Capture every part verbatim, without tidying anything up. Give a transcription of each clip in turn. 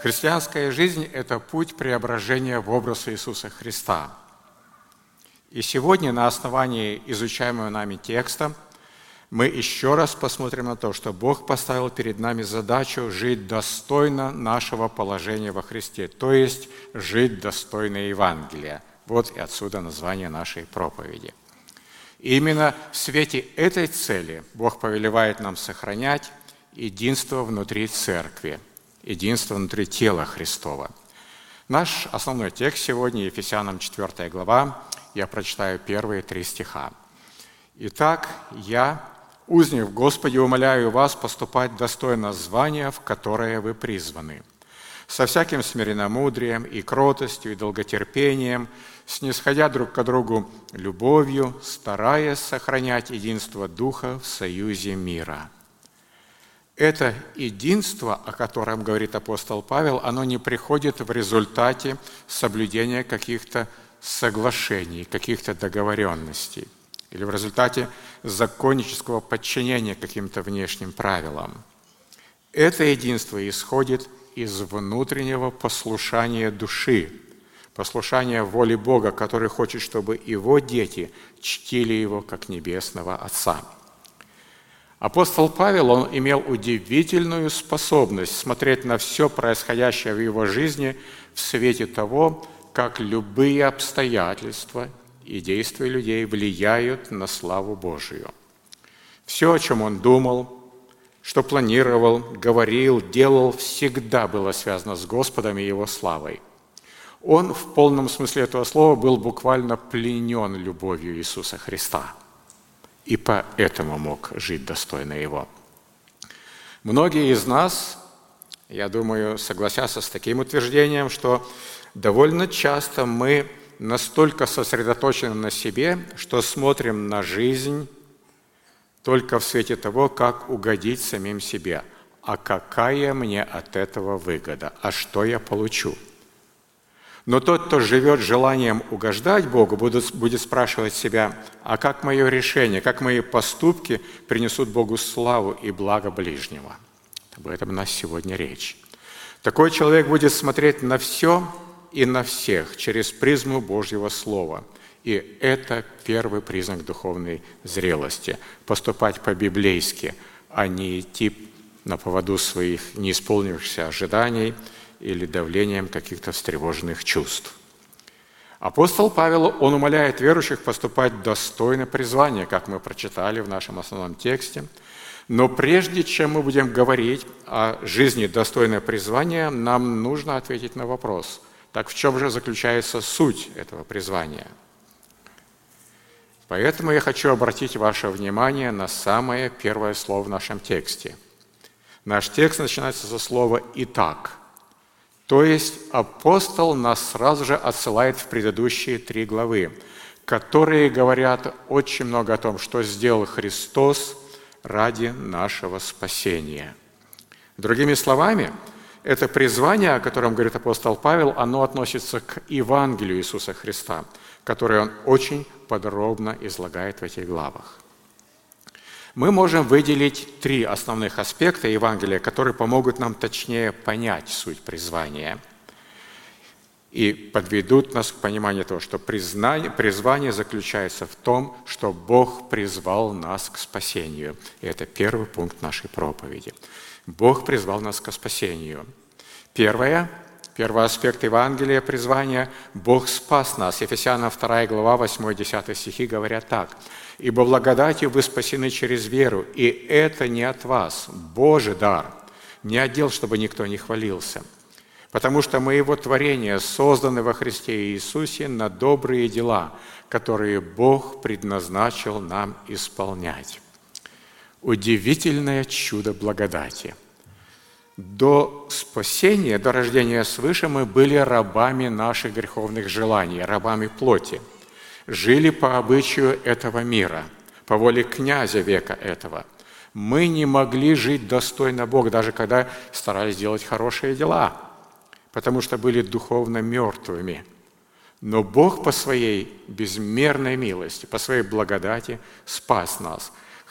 Христианская жизнь – это путь преображения в образ Иисуса Христа. И сегодня на основании изучаемого нами текста мы еще раз посмотрим на то, что Бог поставил перед нами задачу жить достойно нашего положения во Христе, то есть жить достойно Евангелия. Вот и отсюда название нашей проповеди. И именно в свете этой цели Бог повелевает нам сохранять единство внутри Церкви, единство внутри тела Христова. Наш основной текст сегодня, Ефесянам четвёртая глава, я прочитаю первые три стиха. «Итак, я, узник в Господе, умоляю вас поступать достойно звания, в которое вы призваны, со всяким смиренномудрием и кротостью и долготерпением, снисходя друг к другу любовью, стараясь сохранять единство Духа в союзе мира». Это единство, о котором говорит апостол Павел, оно не приходит в результате соблюдения каких-то соглашений, каких-то договоренностей или в результате законнического подчинения каким-то внешним правилам. Это единство исходит из внутреннего послушания души, послушания воле Бога, который хочет, чтобы Его дети чтили Его как Небесного Отца. Апостол Павел, он имел удивительную способность смотреть на все происходящее в его жизни в свете того, как любые обстоятельства и действия людей влияют на славу Божию. Все, о чем он думал, что планировал, говорил, делал, всегда было связано с Господом и Его славой. Он в полном смысле этого слова был буквально пленен любовью Иисуса Христа. И поэтому мог жить достойно Его. Многие из нас, я думаю, согласятся с таким утверждением, что довольно часто мы настолько сосредоточены на себе, что смотрим на жизнь только в свете того, как угодить самим себе. А какая мне от этого выгода? А что я получу? Но тот, кто живет желанием угождать Богу, будет, будет спрашивать себя, а как мое решение, как мои поступки принесут Богу славу и благо ближнего? Об этом у нас сегодня речь. Такой человек будет смотреть на все и на всех через призму Божьего Слова. И это первый признак духовной зрелости – поступать по-библейски, а не идти на поводу своих неисполнившихся ожиданий или давлением каких-то встревоженных чувств. Апостол Павел, он умоляет верующих поступать достойно призвания, как мы прочитали в нашем основном тексте. Но прежде чем мы будем говорить о жизни достойного призвания, нам нужно ответить на вопрос: так в чем же заключается суть этого призвания? Поэтому я хочу обратить ваше внимание на самое первое слово в нашем тексте. Наш текст начинается со слова «итак». То есть апостол нас сразу же отсылает в предыдущие три главы, которые говорят очень много о том, что сделал Христос ради нашего спасения. Другими словами, это призвание, о котором говорит апостол Павел, оно относится к Евангелию Иисуса Христа, которое он очень подробно излагает в этих главах. Мы можем выделить три основных аспекта Евангелия, которые помогут нам точнее понять суть призвания и подведут нас к пониманию того, что признание, призвание заключается в том, что Бог призвал нас к спасению. И это первый пункт нашей проповеди. Бог призвал нас к спасению. Первое, первый аспект Евангелия, призвания – Бог спас нас. Ефесянам вторая глава, восьмой-десятый стихи говорят так: «Ибо благодатью вы спасены через веру, и это не от вас, Божий дар, не отдел, чтобы никто не хвалился. Потому что мы Его творение, созданы во Христе Иисусе на добрые дела, которые Бог предназначил нам исполнять». Удивительное чудо благодати. До спасения, до рождения свыше мы были рабами наших греховных желаний, рабами плоти. Жили по обычаю этого мира, по воле князя века этого. Мы не могли жить достойно Бога, даже когда старались делать хорошие дела, потому что были духовно мертвыми. Но Бог по своей безмерной милости, по своей благодати спас нас.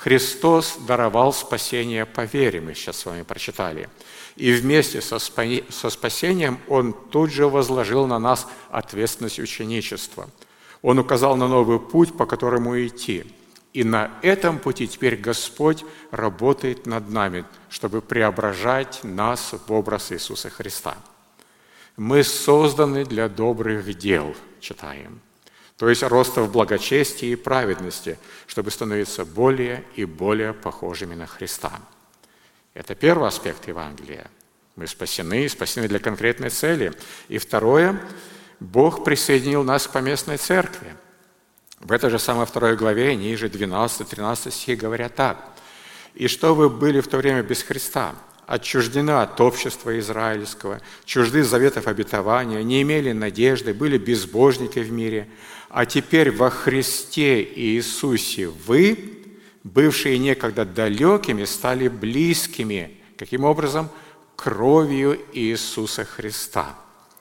Христос даровал спасение по вере, мы сейчас с вами прочитали. И вместе со спасением Он тут же возложил на нас ответственность ученичества. Он указал на новый путь, по которому идти. И на этом пути теперь Господь работает над нами, чтобы преображать нас в образ Иисуса Христа. Мы созданы для добрых дел, читаем. То есть роста в благочестии и праведности, чтобы становиться более и более похожими на Христа. Это первый аспект Евангелия. Мы спасены, спасены для конкретной цели. И второе, Бог присоединил нас к поместной церкви. В этой же самой второй главе, ниже двенадцатый-тринадцатый стих говорят так. «И что вы были в то время без Христа, отчуждены от общества израильского, чужды заветов обетования, не имели надежды, были безбожники в мире, а теперь во Христе Иисусе вы, бывшие некогда далекими, стали близкими». Каким образом? Кровью Иисуса Христа.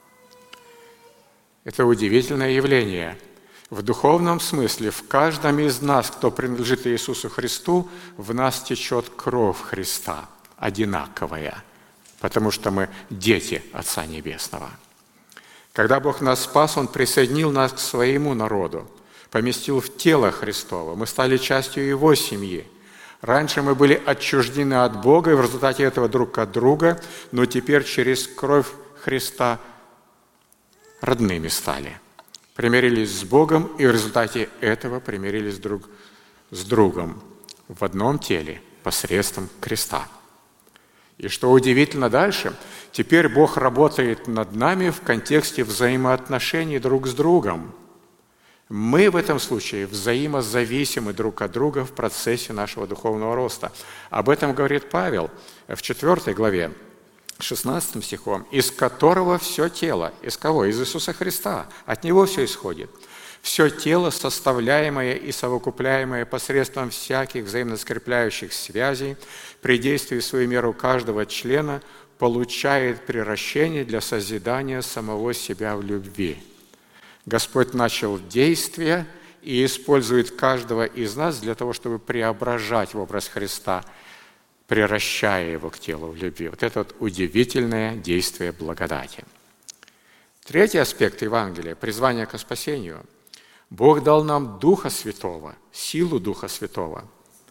Это удивительное явление. В духовном смысле в каждом из нас, кто принадлежит Иисусу Христу, в нас течет кровь Христа, одинаковая, потому что мы дети Отца Небесного. Когда Бог нас спас, Он присоединил нас к своему народу, поместил в тело Христово. Мы стали частью Его семьи. Раньше мы были отчуждены от Бога и в результате этого друг от друга, но теперь через кровь Христа родными стали. Примирились с Богом и в результате этого примирились друг с другом в одном теле посредством креста. И что удивительно дальше, теперь Бог работает над нами в контексте взаимоотношений друг с другом. Мы в этом случае взаимозависимы друг от друга в процессе нашего духовного роста. Об этом говорит Павел в четвёртой главе, шестнадцатым стихом, «Из которого все тело». Из кого? Из Иисуса Христа. От Него все исходит. «Все тело, составляемое и совокупляемое посредством всяких взаимно скрепляющих связей, при действии в свою меру каждого члена, получает приращение для созидания самого себя в любви». Господь начал действие и использует каждого из нас для того, чтобы преображать в образ Христа, приращая его к телу в любви. Вот это вот удивительное действие благодати. Третий аспект Евангелия – призвание к спасению. Бог дал нам Духа Святого, силу Духа Святого.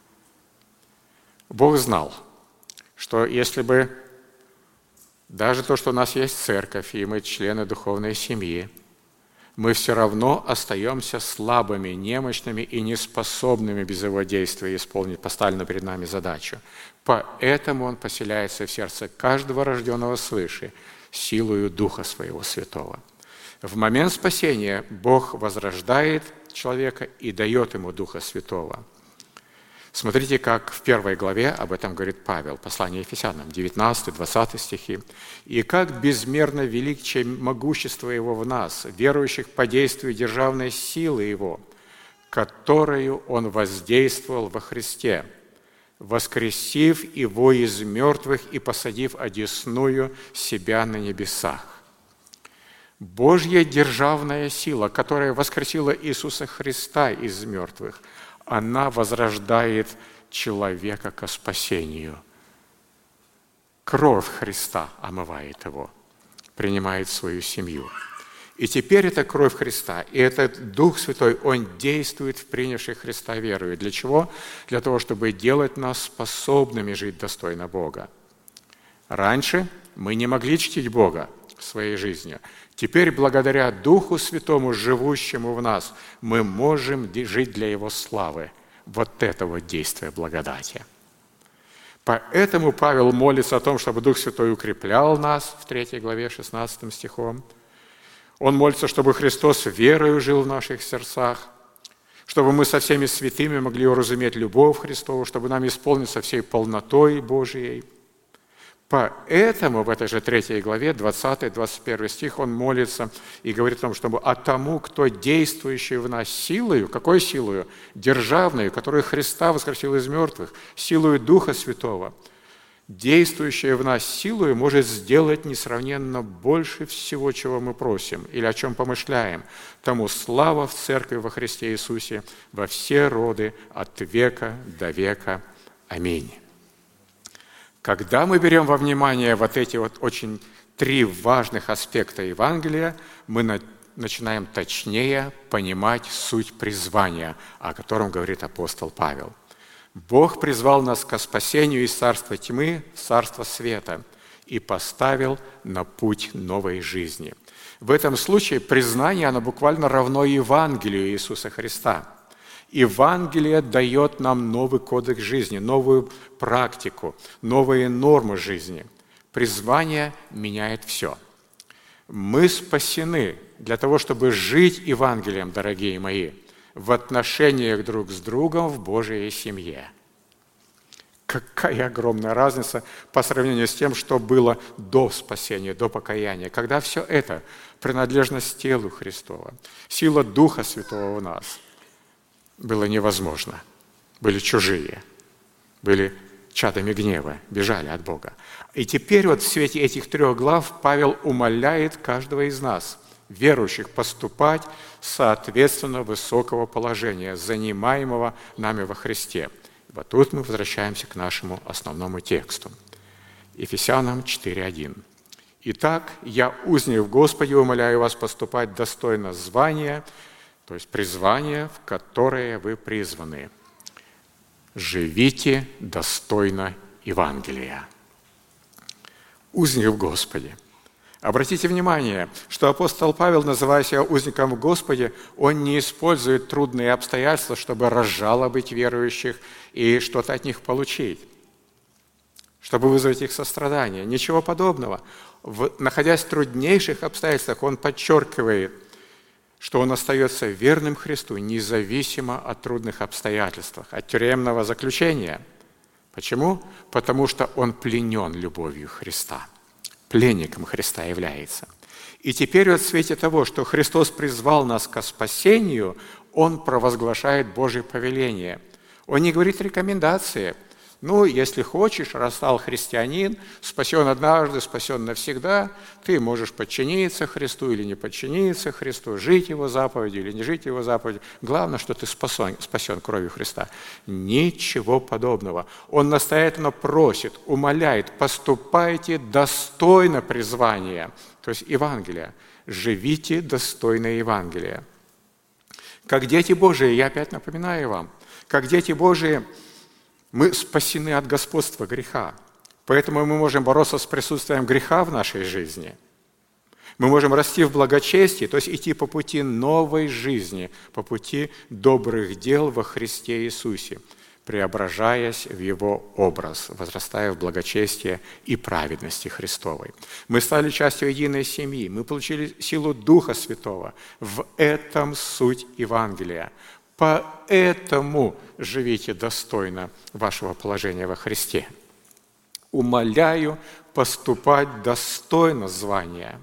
Бог знал, что если бы даже то, что у нас есть церковь, и мы члены духовной семьи, мы все равно остаемся слабыми, немощными и неспособными без Его действия исполнить поставленную перед нами задачу. Поэтому Он поселяется в сердце каждого рожденного свыше силою Духа Своего Святого. В момент спасения Бог возрождает человека и дает ему Духа Святого. Смотрите, как в первой главе об этом говорит Павел, послание Ефесянам, девятнадцатый-двадцатый стихи. «И как безмерно величие могущества Его в нас, верующих по действию державной силы Его, которую Он воздействовал во Христе, воскресив Его из мертвых и посадив одесную себя на небесах». Божья державная сила, которая воскресила Иисуса Христа из мертвых, она возрождает человека ко спасению. Кровь Христа омывает его, принимает свою семью. И теперь эта кровь Христа, и этот Дух Святой, Он действует в принявших Христа верою. Для чего? Для того, чтобы делать нас способными жить достойно Бога. Раньше мы не могли чтить Бога своей жизнью. Теперь, благодаря Духу Святому, живущему в нас, мы можем жить для Его славы. Вот этого действия благодати. Поэтому Павел молится о том, чтобы Дух Святой укреплял нас в третьей главе, шестнадцатым стихом. Он молится, чтобы Христос верою жил в наших сердцах, чтобы мы со всеми святыми могли уразуметь любовь Христову, чтобы нам исполниться всей полнотой Божией. Поэтому в этой же третьей главе, двадцатый-двадцать первый стих, он молится и говорит о том, чтобы «А тому, кто действующий в нас силою», какой силою? Державную, которую Христа воскресил из мертвых, силою Духа Святого, действующая в нас силой может сделать несравненно больше всего, чего мы просим или о чем помышляем. Тому слава в Церкви во Христе Иисусе во все роды, от века до века. Аминь. Когда мы берем во внимание вот эти вот очень три важных аспекта Евангелия, мы на начинаем точнее понимать суть призвания, о котором говорит апостол Павел. Бог призвал нас ко спасению из царства тьмы в царство света и поставил на путь новой жизни. В этом случае признание, оно буквально равно Евангелию Иисуса Христа. Евангелие дает нам новый кодекс жизни, новую практику, новые нормы жизни. Призвание меняет все. Мы спасены для того, чтобы жить Евангелием, дорогие мои, в отношениях друг с другом в Божьей семье. Какая огромная разница по сравнению с тем, что было до спасения, до покаяния, когда все это, принадлежность телу Христова, сила Духа Святого в нас, было невозможно. Были чужие, были чадами гнева, бежали от Бога. И теперь вот в свете этих трех глав Павел умоляет каждого из нас, верующих, поступать соответственно высокого положения, занимаемого нами во Христе. Вот тут мы возвращаемся к нашему основному тексту. Ефесянам четыре один. «Итак, я, узник в Господе, умоляю вас поступать достойно звания, то есть призвания, в которое вы призваны. Живите достойно Евангелия». Узник в Господе. Обратите внимание, что апостол Павел, называя себя узником в Господе, он не использует трудные обстоятельства, чтобы разжалобить верующих и что-то от них получить, чтобы вызвать их сострадание. Ничего подобного. В, находясь в труднейших обстоятельствах, он подчеркивает, что он остается верным Христу, независимо от трудных обстоятельств, от тюремного заключения. Почему? Потому что он пленен любовью Христа. Пленником Христа является. И теперь вот в свете того, что Христос призвал нас ко спасению, Он провозглашает Божье повеление. Он не говорит рекомендации. Ну, если хочешь, раз стал христианин, спасен однажды, спасен навсегда, ты можешь подчиниться Христу или не подчиниться Христу, жить Его заповедью или не жить Его заповедью. Главное, что ты спасен, спасен кровью Христа. Ничего подобного. Он настоятельно просит, умоляет, поступайте достойно призвания, то есть Евангелия. Живите достойно Евангелия. Как дети Божии, я опять напоминаю вам, как дети Божии, мы спасены от господства греха. Поэтому мы можем бороться с присутствием греха в нашей жизни. Мы можем расти в благочестии, то есть идти по пути новой жизни, по пути добрых дел во Христе Иисусе, преображаясь в Его образ, возрастая в благочестии и праведности Христовой. Мы стали частью единой семьи, мы получили силу Духа Святого. В этом суть Евангелия. Поэтому живите достойно вашего положения во Христе. Умоляю поступать достойно звания.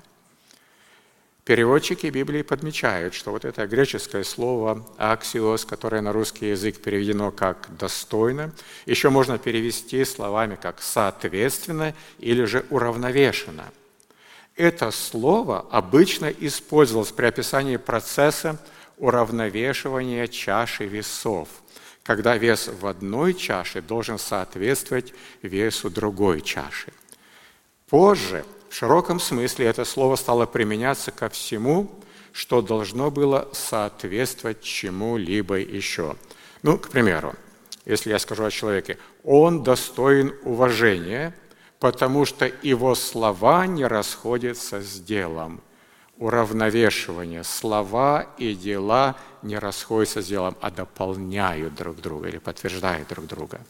Переводчики Библии подмечают, что вот это греческое слово «аксиос», которое на русский язык переведено как «достойно», еще можно перевести словами как «соответственно» или же «уравновешенно». Это слово обычно использовалось при описании процесса уравновешивания чаши весов, когда вес в одной чаше должен соответствовать весу другой чаши. Позже, в широком смысле, это слово стало применяться ко всему, что должно было соответствовать чему-либо еще. Ну, к примеру, если я скажу о человеке, он достоин уважения, потому что его слова не расходятся с делом. Уравновешивание. Слова и дела не расходятся с делом, а дополняют друг друга или подтверждают друг друга.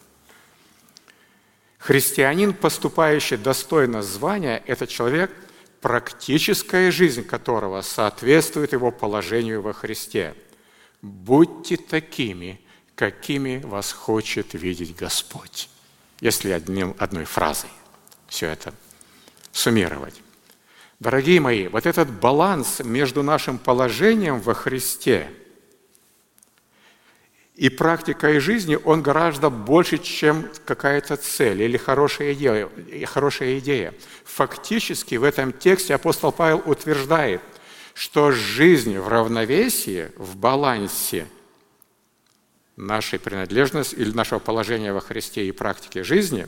Христианин, поступающий достойно звания, это человек, практическая жизнь которого соответствует его положению во Христе. Будьте такими, какими вас хочет видеть Господь. Если одним, одной фразой все это суммировать. Дорогие мои, вот этот баланс между нашим положением во Христе И практикой жизни он гораздо больше, чем какая-то цель или хорошая идея. Хорошая идея. Фактически в этом тексте апостол Павел утверждает, что жизнь в равновесии, в балансе нашей принадлежности или нашего положения во Христе и практики жизни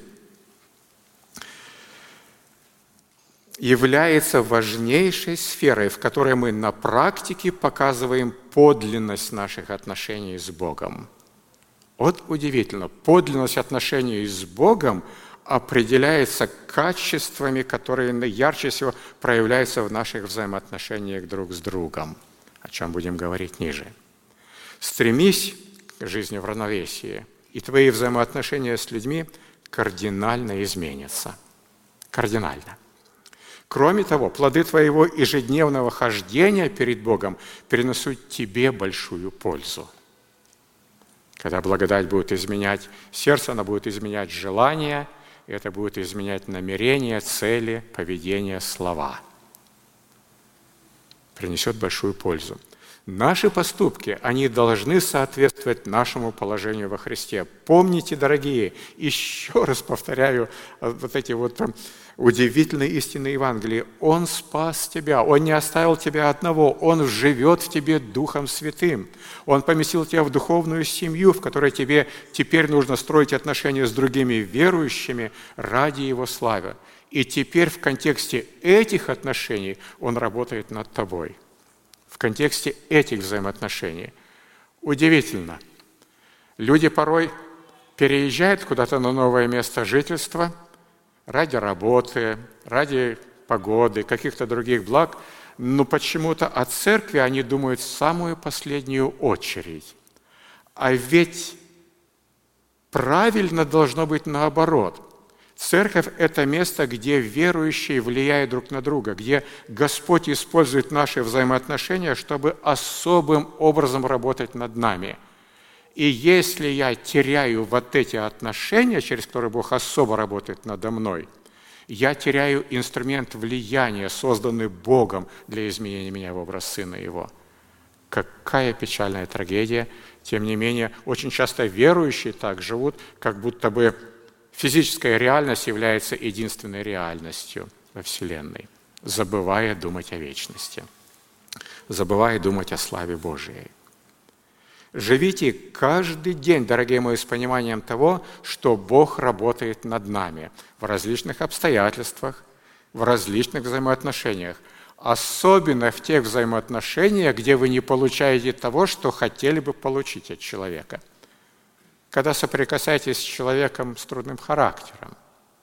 является важнейшей сферой, в которой мы на практике показываем подлинность наших отношений с Богом. Вот удивительно, подлинность отношений с Богом определяется качествами, которые ярче всего проявляются в наших взаимоотношениях друг с другом, о чем будем говорить ниже. Стремись к жизни в равновесии, и твои взаимоотношения с людьми кардинально изменятся. Кардинально. Кроме того, плоды твоего ежедневного хождения перед Богом перенесут тебе большую пользу. Когда благодать будет изменять сердце, она будет изменять желания, и это будет изменять намерения, цели, поведение, слова. Принесет большую пользу. Наши поступки, они должны соответствовать нашему положению во Христе. Помните, дорогие, еще раз повторяю вот эти вот удивительные истины Евангелия. Он спас тебя, Он не оставил тебя одного, Он живет в тебе Духом Святым. Он поместил тебя в духовную семью, в которой тебе теперь нужно строить отношения с другими верующими ради Его славы. И теперь в контексте этих отношений Он работает над тобой. В контексте этих взаимоотношений. Удивительно. Люди порой переезжают куда-то на новое место жительства ради работы, ради погоды, каких-то других благ, но почему-то о церкви они думают в самую последнюю очередь. А ведь правильно должно быть наоборот. Церковь – это место, где верующие влияют друг на друга, где Господь использует наши взаимоотношения, чтобы особым образом работать над нами. И если я теряю вот эти отношения, через которые Бог особо работает надо мной, я теряю инструмент влияния, созданный Богом для изменения меня в образ Сына Его. Какая печальная трагедия. Тем не менее, очень часто верующие так живут, как будто бы физическая реальность является единственной реальностью во Вселенной, забывая думать о вечности, забывая думать о славе Божией. Живите каждый день, дорогие мои, с пониманием того, что Бог работает над нами в различных обстоятельствах, в различных взаимоотношениях, особенно в тех взаимоотношениях, где вы не получаете того, что хотели бы получить от человека. Когда соприкасаетесь с человеком с трудным характером.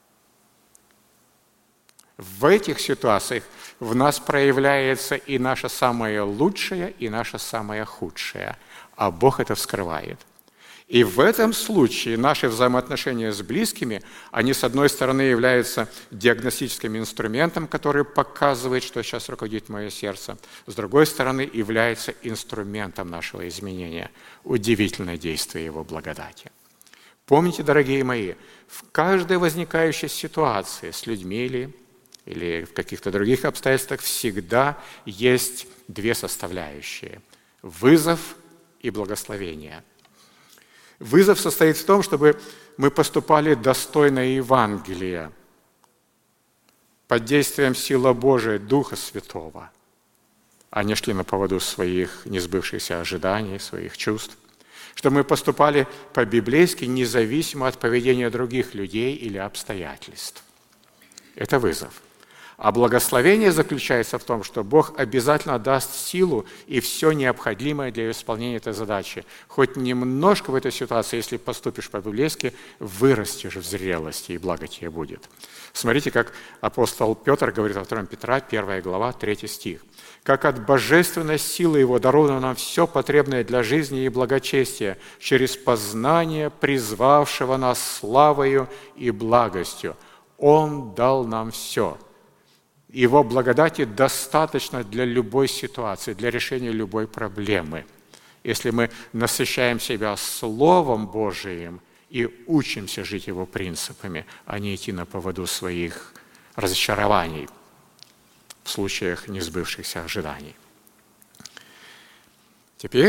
В этих ситуациях в нас проявляется и наше самое лучшее, и наше самое худшее, а Бог это вскрывает. И в этом случае наши взаимоотношения с близкими, они, с одной стороны, являются диагностическим инструментом, который показывает, что сейчас руководит мое сердце, с другой стороны, является инструментом нашего изменения. Удивительное действие Его благодати. Помните, дорогие мои, в каждой возникающей ситуации с людьми или, или в каких-то других обстоятельствах всегда есть две составляющие – вызов и благословение. Вызов состоит в том, чтобы мы поступали достойно Евангелия, под действием силы Божией, Духа Святого, а не шли на поводу своих несбывшихся ожиданий, своих чувств, чтобы мы поступали по-библейски независимо от поведения других людей или обстоятельств. Это вызов. А благословение заключается в том, что Бог обязательно даст силу и все необходимое для исполнения этой задачи. Хоть немножко в этой ситуации, если поступишь по-библейски, вырастешь в зрелости, и благо тебе будет. Смотрите, как апостол Петр говорит во втором Петра, первая глава, третий стих. «Как от божественной силы Его даровано нам все потребное для жизни и благочестия через познание призвавшего нас славою и благостью. Он дал нам все». Его благодати достаточно для любой ситуации, для решения любой проблемы. Если мы насыщаем себя Словом Божиим и учимся жить Его принципами, а не идти на поводу своих разочарований в случаях несбывшихся ожиданий. Теперь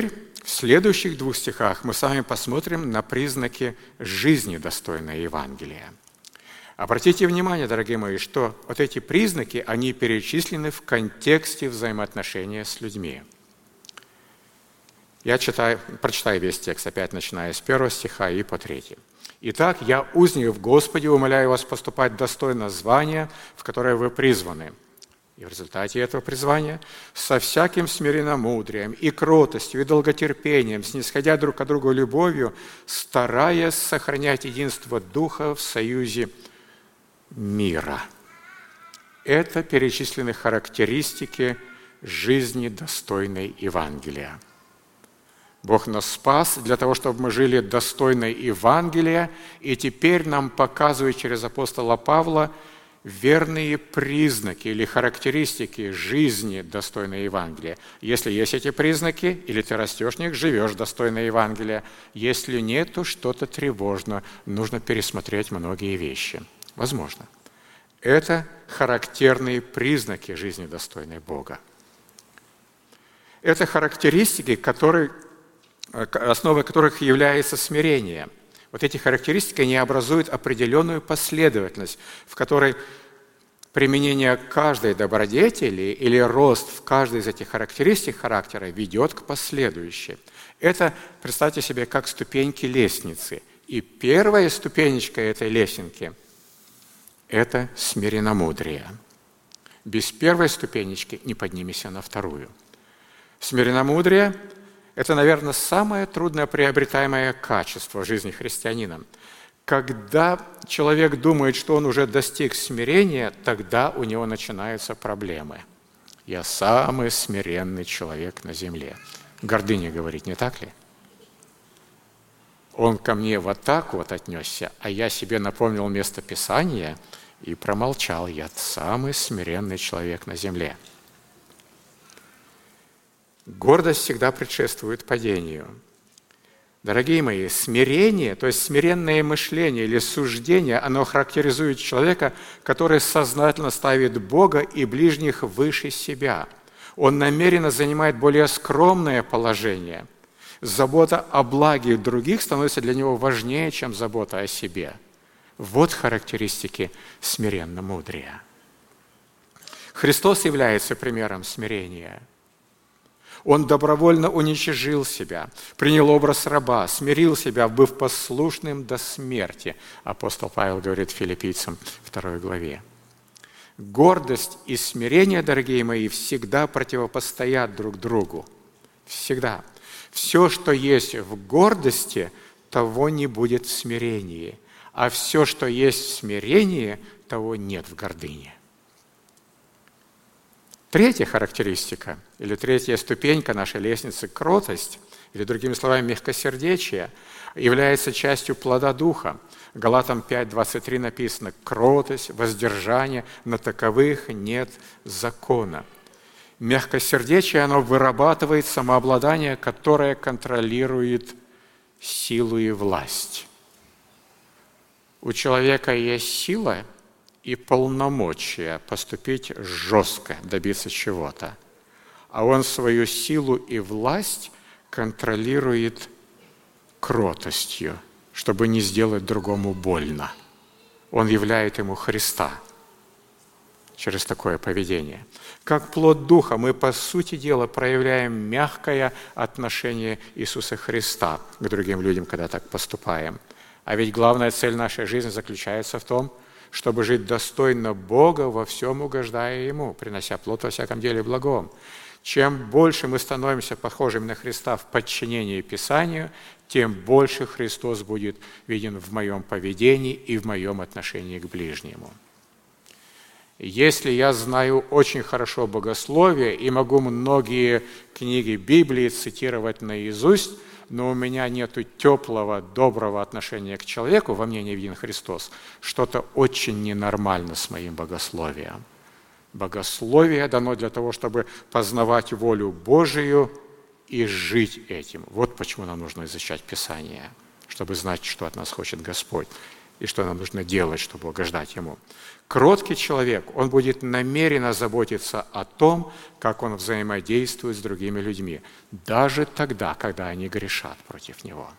В следующих двух стихах мы с вами посмотрим на признаки жизни, достойной Евангелия. Обратите внимание, дорогие мои, что вот эти признаки, они перечислены в контексте взаимоотношения с людьми. Я читаю, прочитаю весь текст, опять начиная с первого стиха и по третий. «Итак, я, узник в Господе, умоляю вас поступать достойно звания, в которое вы призваны». И в результате этого призвания со всяким смиренномудрием и кротостью, и долготерпением, снисходя друг к другу любовью, стараясь сохранять единство Духа в союзе мира. Это перечислены характеристики жизни, достойной Евангелия. Бог нас спас для того, чтобы мы жили достойно Евангелия, и теперь нам показывает через апостола Павла верные признаки или характеристики жизни, достойной Евангелия. Если есть эти признаки, или ты растешь в них, живешь достойно Евангелия. Если нет, то что-то тревожно, нужно пересмотреть многие вещи. Возможно. Это характерные признаки жизни, достойной Бога. Это характеристики, которые, основой которых является смирение. Вот эти характеристики, они образуют определенную последовательность, в которой применение каждой добродетели или рост в каждой из этих характеристик характера ведет к последующей. Это, представьте себе, как ступеньки лестницы. И первая ступенечка этой лесенки – это смиренномудрие. Без первой ступенечки не поднимешься на вторую. Смиренномудрие – это, наверное, самое трудно приобретаемое качество в жизни христианина. Когда человек думает, что он уже достиг смирения, тогда у него начинаются проблемы. «Я самый смиренный человек на земле». Гордыня говорит, не так ли? Он ко мне вот так вот отнесся, а я себе напомнил место Писания и промолчал. «Я самый смиренный человек на земле». Гордость всегда предшествует падению. Дорогие мои, смирение, то есть смиренное мышление или суждение, оно характеризует человека, который сознательно ставит Бога и ближних выше себя. Он намеренно занимает более скромное положение. Забота о благе других становится для него важнее, чем забота о себе. Вот характеристики смиренно-мудрия. Христос является примером смирения. Он добровольно уничижил себя, принял образ раба, смирил себя, быв послушным до смерти. Апостол Павел говорит филиппийцам второй главе. Гордость и смирение, дорогие мои, всегда противопостоят друг другу. Всегда. Все, что есть в гордости, того не будет в смирении. А все, что есть в смирении, того нет в гордыне. Третья характеристика, или третья ступенька нашей лестницы, кротость, или, другими словами, мягкосердечие, является частью плода Духа. Галатам пять двадцать три написано: «Кротость, воздержание, на таковых нет закона». Мягкосердечие, оно вырабатывает самообладание, которое контролирует силу и власть. У человека есть сила и полномочия поступить жестко, добиться чего-то. А он свою силу и власть контролирует кротостью, чтобы не сделать другому больно. Он являет ему Христа через такое поведение. Как плод Духа мы, по сути дела, проявляем мягкое отношение Иисуса Христа к другим людям, когда так поступаем. А ведь главная цель нашей жизни заключается в том, чтобы жить достойно Бога, во всем угождая Ему, принося плод во всяком деле благом. Чем больше мы становимся похожими на Христа в подчинении Писанию, тем больше Христос будет виден в моем поведении и в моем отношении к ближнему. Если я знаю очень хорошо богословие и могу многие книги Библии цитировать наизусть, но у меня нет теплого, доброго отношения к человеку, во мне не виден Христос, что-то очень ненормально с моим богословием. Богословие дано для того, чтобы познавать волю Божию и жить этим. Вот почему нам нужно изучать Писание, чтобы знать, что от нас хочет Господь. и что нам нужно делать, чтобы угождать Ему. Кроткий человек, он будет намеренно заботиться о том, как он взаимодействует с другими людьми, даже тогда, когда они грешат против него.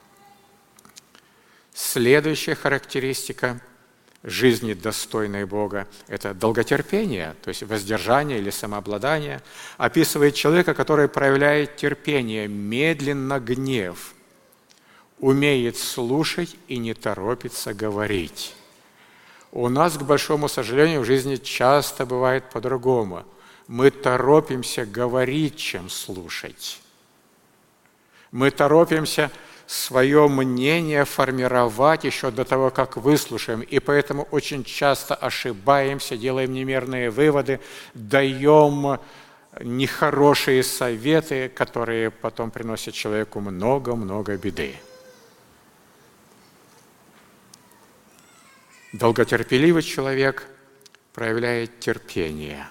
Следующая характеристика жизни, достойной Бога, это долготерпение, то есть воздержание или самообладание, описывает человека, который проявляет терпение, медленно гнев, умеет слушать и не торопится говорить. У нас, к большому сожалению, в жизни часто бывает по-другому. Мы торопимся говорить, чем слушать. Мы торопимся свое мнение формировать еще до того, как выслушаем, и поэтому очень часто ошибаемся, делаем неверные выводы, даем нехорошие советы, которые потом приносят человеку много-много беды. Долготерпеливый человек проявляет терпение.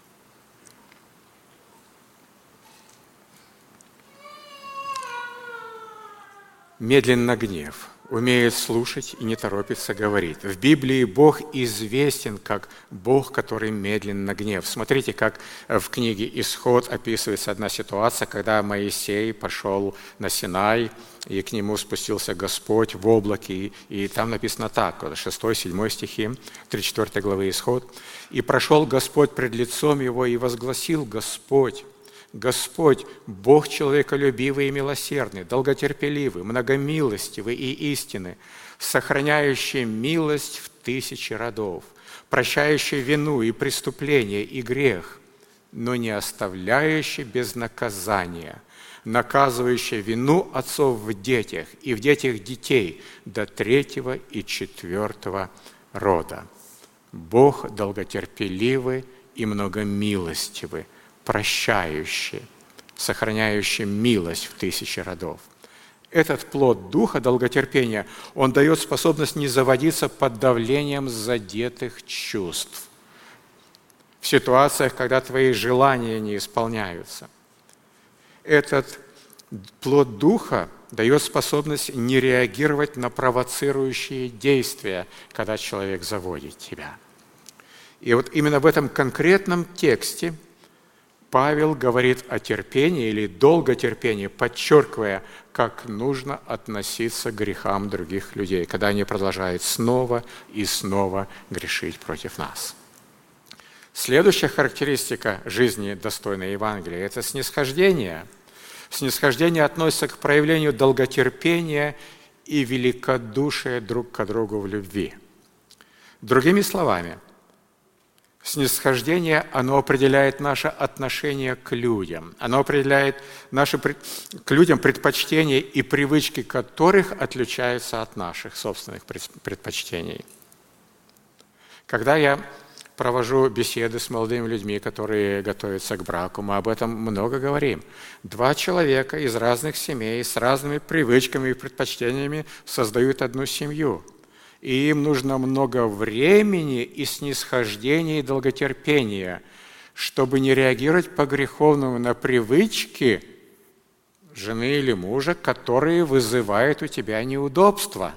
Медленно гнев, умеет слушать и не торопится говорить. В Библии Бог известен как Бог, который медленно гнев. Смотрите, как в книге «Исход» описывается одна ситуация, когда Моисей пошел на Синай, и к нему спустился Господь в облаке, и там написано так, шестой-седьмой стихи, тридцать четвёртой главы «Исход». «И прошел Господь пред лицом его, и возгласил Господь: Господь, Бог человеколюбивый и милосердный, долготерпеливый, многомилостивый и истинный, сохраняющий милость в тысячи родов, прощающий вину и преступление и грех, но не оставляющий без наказания, наказывающий вину отцов в детях и в детях детей до третьего и четвертого рода. Бог долготерпеливый и многомилостивый, прощающий, сохраняющий милость в тысячи родов. Этот плод духа, долготерпения, он дает способность не заводиться под давлением задетых чувств в ситуациях, когда твои желания не исполняются. Этот плод духа дает способность не реагировать на провоцирующие действия, когда человек заводит тебя. И вот именно в этом конкретном тексте Павел говорит о терпении или долготерпении, подчеркивая, как нужно относиться к грехам других людей, когда они продолжают снова и снова грешить против нас. Следующая характеристика жизни, достойной Евангелия, это снисхождение. Снисхождение относится к проявлению долготерпения и великодушия друг к другу в любви. Другими словами, снисхождение, оно определяет наше отношение к людям. Оно определяет наши к людям предпочтения и привычки которых отличаются от наших собственных предпочтений. Когда я провожу беседы с молодыми людьми, которые готовятся к браку, мы об этом много говорим. Два человека из разных семей с разными привычками и предпочтениями создают одну семью. И им нужно много времени и снисхождения, и долготерпения, чтобы не реагировать по-греховному на привычки жены или мужа, которые вызывают у тебя неудобства.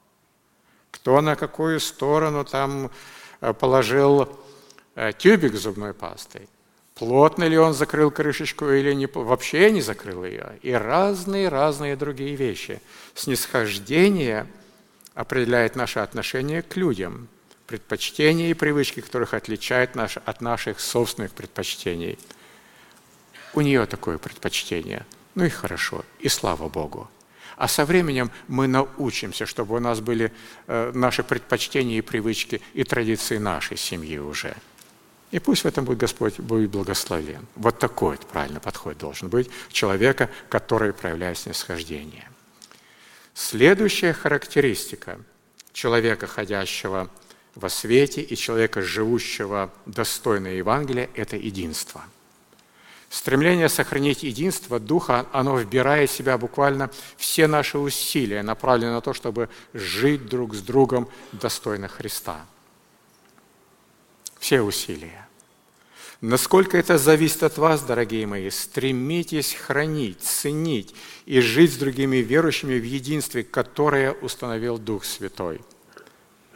Кто на какую сторону там положил тюбик с зубной пастой, плотно ли он закрыл крышечку или не, вообще не закрыл ее, и разные-разные другие вещи. Снисхождение определяет наше отношение к людям, предпочтения и привычки, которых отличают нас от наших собственных предпочтений. У нее такое предпочтение, ну и хорошо, и слава Богу. А со временем мы научимся, чтобы у нас были э, наши предпочтения и привычки и традиции нашей семьи уже. И пусть в этом будет Господь будет благословен. Вот такой правильный подход должен быть человека, который проявляет снисхождение. Следующая характеристика человека, ходящего во свете, и человека, живущего достойно Евангелия, это единство. Стремление сохранить единство Духа, оно вбирает в себя буквально все наши усилия, направленные на то, чтобы жить друг с другом достойно Христа. Все усилия. Насколько это зависит от вас, дорогие мои, стремитесь хранить, ценить и жить с другими верующими в единстве, которое установил Дух Святой.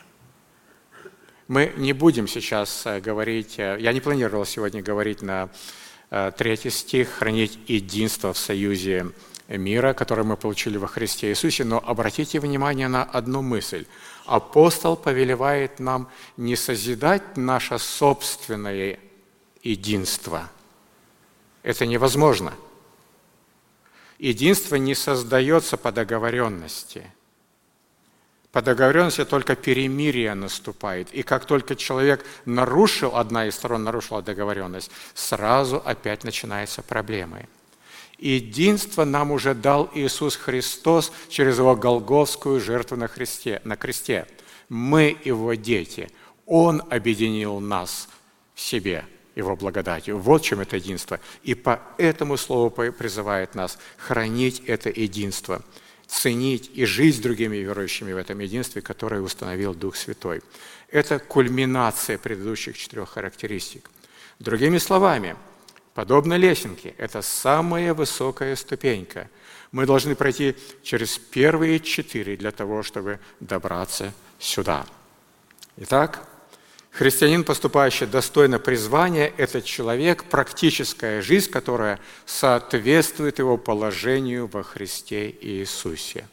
Мы не будем сейчас говорить, я не планировал сегодня говорить на третий стих, хранить единство в союзе мира, которое мы получили во Христе Иисусе, но обратите внимание на одну мысль. Апостол повелевает нам не созидать наше собственное единство. Это невозможно. Единство не создается по договоренности. По договоренности только перемирие наступает. И как только человек нарушил, одна из сторон нарушила договоренность, сразу опять начинаются проблемы. Единство нам уже дал Иисус Христос через Его голгофскую жертву на, Христе, на кресте. Мы Его дети. Он объединил нас в себе Его благодатью. Вот в чем это единство. И по этому слову призывает нас хранить это единство, ценить и жить с другими верующими в этом единстве, которое установил Дух Святой. Это кульминация предыдущих четырех характеристик. Другими словами, подобно лесенке, это самая высокая ступенька. Мы должны пройти через первые четыре для того, чтобы добраться сюда. Итак, христианин, поступающий достойно призвания, это человек, практическая жизнь, которая соответствует его положению во Христе Иисусе.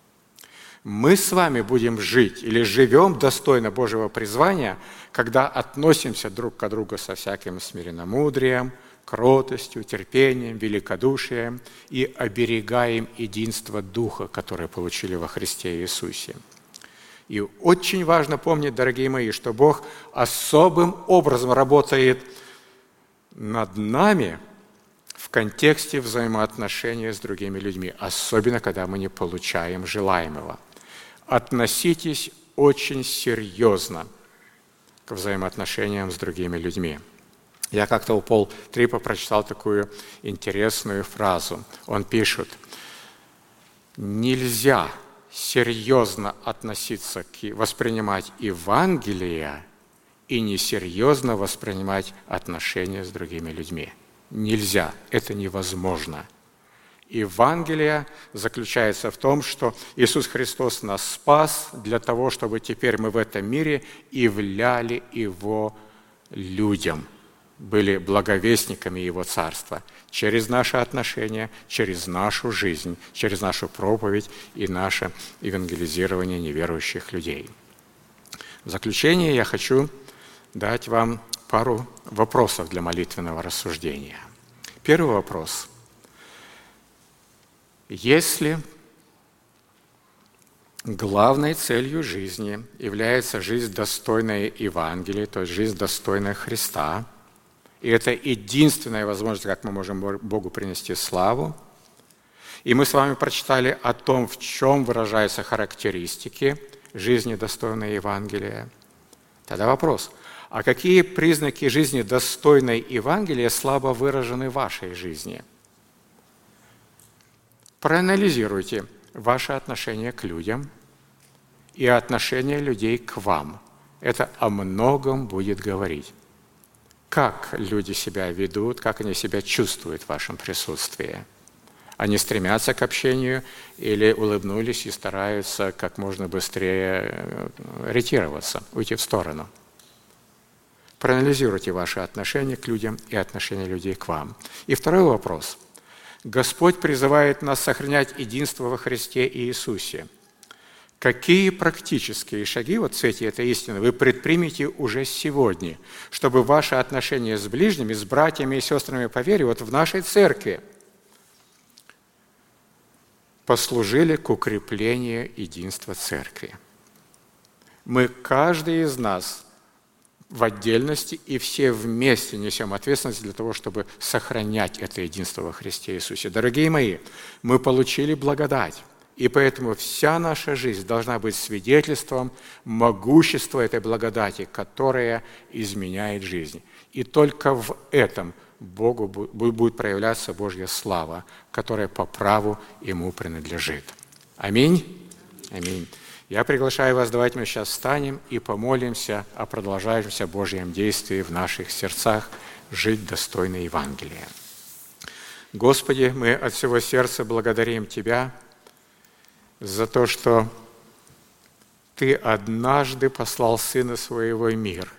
Мы с вами будем жить или живем достойно Божьего призвания, когда относимся друг к другу со всяким смиренномудрием, кротостью, терпением, великодушием и оберегаем единство Духа, которое получили во Христе Иисусе. И очень важно помнить, дорогие мои, что Бог особым образом работает над нами в контексте взаимоотношения с другими людьми, особенно когда мы не получаем желаемого. Относитесь очень серьезно к взаимоотношениям с другими людьми. Я как-то у Пол Трипа прочитал такую интересную фразу. Он пишет: «Нельзя серьезно относиться к воспринимать Евангелие и несерьезно воспринимать отношения с другими людьми. Нельзя, это невозможно. Евангелие заключается в том, что Иисус Христос нас спас для того, чтобы теперь мы в этом мире являли Его людям, были благовестниками Его Царства через наши отношения, через нашу жизнь, через нашу проповедь и наше евангелизирование неверующих людей. В заключение я хочу дать вам пару вопросов для молитвенного рассуждения. Первый вопрос. Если главной целью жизни является жизнь, достойная Евангелия, то есть жизнь, достойная Христа, и это единственная возможность, как мы можем Богу принести славу. И мы с вами прочитали о том, в чем выражаются характеристики жизни, достойной Евангелия. Тогда вопрос, а какие признаки жизни, достойной Евангелия, слабо выражены в вашей жизни? Проанализируйте ваше отношение к людям и отношение людей к вам. Это о многом будет говорить. Как люди себя ведут, как они себя чувствуют в вашем присутствии. Они стремятся к общению или улыбнулись и стараются как можно быстрее ретироваться, уйти в сторону. Проанализируйте ваши отношения к людям и отношения людей к вам. И второй вопрос. Господь призывает нас сохранять единство во Христе Иисусе. Какие практические шаги вот в свете этой истины вы предпримете уже сегодня, чтобы ваши отношения с ближними, с братьями и сестрами по вере вот в нашей церкви послужили к укреплению единства церкви? Мы, каждый из нас, в отдельности и все вместе несем ответственность для того, чтобы сохранять это единство во Христе Иисусе. Дорогие мои, мы получили благодать. И поэтому вся наша жизнь должна быть свидетельством могущества этой благодати, которая изменяет жизнь. И только в этом Богу будет проявляться Божья слава, которая по праву Ему принадлежит. Аминь. Аминь. Я приглашаю вас, давайте мы сейчас встанем и помолимся о продолжающемся Божьем действии в наших сердцах, жить достойно Евангелия. Господи, мы от всего сердца благодарим Тебя за то, что Ты однажды послал Сына Своего в мир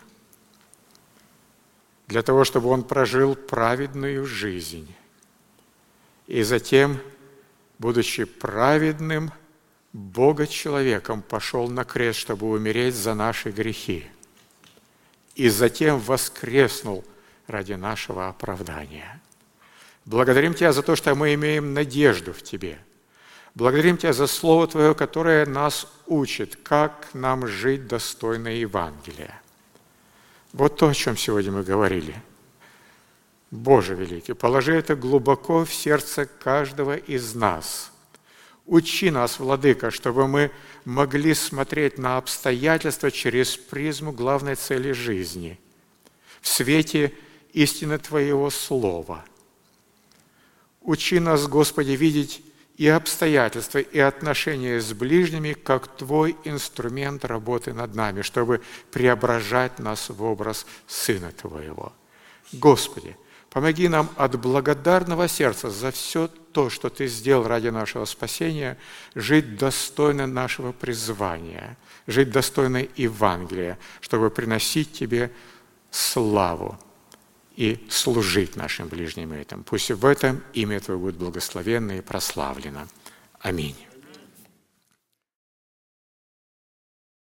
для того, чтобы Он прожил праведную жизнь. И затем, будучи праведным Бога-человеком, пошел на крест, чтобы умереть за наши грехи. И затем воскреснул ради нашего оправдания. Благодарим Тебя за то, что мы имеем надежду в Тебе. Благодарим Тебя за Слово Твое, которое нас учит, как нам жить достойно Евангелия. Вот то, о чем сегодня мы говорили. Боже великий, положи это глубоко в сердце каждого из нас. Учи нас, Владыка, чтобы мы могли смотреть на обстоятельства через призму главной цели жизни, в свете истины Твоего Слова. Учи нас, Господи, видеть и обстоятельства, и отношения с ближними, как Твой инструмент работы над нами, чтобы преображать нас в образ Сына Твоего. Господи, помоги нам от благодарного сердца за все то, что Ты сделал ради нашего спасения, жить достойно нашего призвания, жить достойно Евангелия, чтобы приносить Тебе славу и служить нашим ближним этим. Пусть в этом имя Твое будет благословенно и прославлено. Аминь.